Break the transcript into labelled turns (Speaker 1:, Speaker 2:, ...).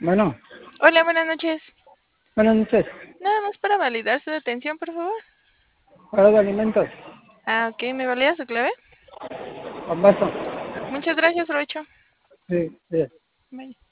Speaker 1: Bueno,
Speaker 2: Hola, buenas noches.
Speaker 1: buenas noches.
Speaker 2: Nada más para validar su detención, por favor.
Speaker 1: Hora de alimentos.
Speaker 2: Ok, ¿me valida su clave?
Speaker 1: Con vaso.
Speaker 2: Muchas gracias, provecho.
Speaker 1: Sí, sí.
Speaker 2: Bye.